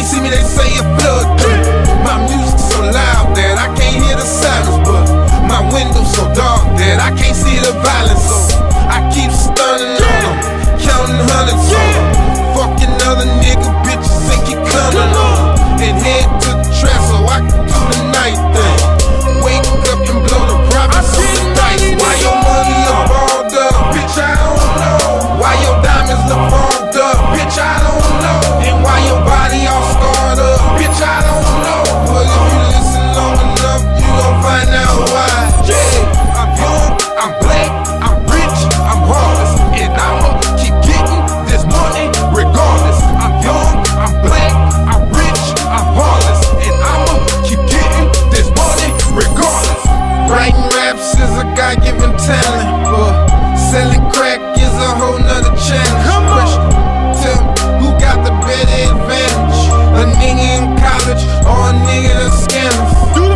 see me, they say a floodgate. My music so loud that I can't hear the silence, but my window so dark that I can't see the violence. So I keep stunning on them, counting hundreds on them, fucking other nigga bitches and keep coming on, and head to the trap so I can do the night thing. Wake up and blow the profits on the dice. Why your money look balled up, bitch? I don't know. Why your diamonds look fogged up, bitch? I don't know. And why your body all scarred up, bitch? I don't know. But if you listen long enough, you gon' find out why. Yeah, I'm young, I'm black, I'm rich, I'm heartless, and I'ma keep getting this money regardless. I'm young, I'm black, I'm rich, I'm heartless, and I'ma keep getting this money regardless. Writing raps is a God-given talent, but selling crack is a whole nother challenge. Question, tell me, who got the better advantage? A nigga in college or a nigga that's scamming?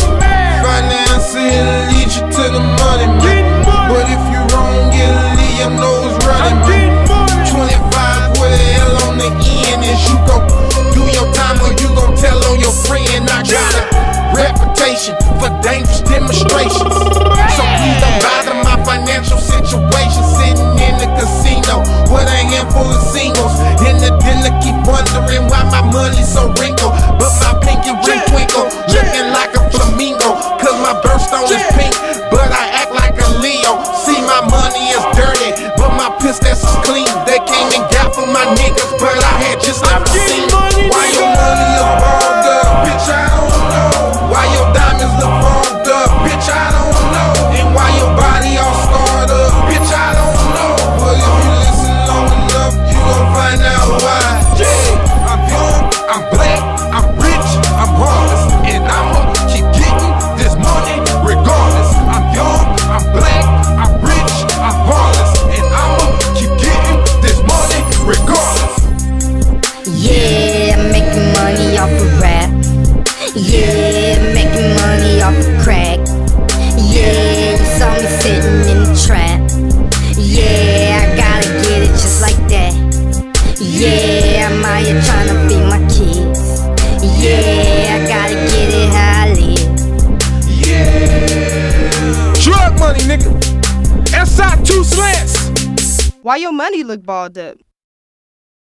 Finance it'll lead you to the money, man. But if you wrong, it'll leave your nose running, man. 25 with a L on the end. Is you gon' do your time or you gon' tell on your friend? I got a reputation for dangerous demonstrations, so please don't bother my financial situation. Sitting in the casino with a handful of singles, and the dealer keep wondering why my money's so wrinkled, but my pinky ring twinkle, looking like a flamingo. Cause my birthstone is pink, but I act like a Leo. See, my money is dirty, but my pistols is clean. They came and got for my niggas, but I had just left the scene. Why your money look balled up, bitch? I don't know. Why your diamonds look fogged up, bitch? I don't know. And why your body all scarred up, bitch? I don't know. But if you listen long enough, you gon' find out why. Yeah, I'm young, I'm black, I'm rich, I'm heartless, and I'ma keep getting this money regardless. I'm young, I'm black, I'm rich, I'm heartless, and I'ma keep getting this money regardless. Yeah, I'm making money off of rap. Yeah, making money off of crack. Yeah, you saw me sitting in the trap. Yeah, I gotta get it just like that. Yeah, I'm out here tryna feed my kids. Yeah, I gotta get it how I live. Yeah. Drug money, nigga. SI2 slants. Why your money look balled up?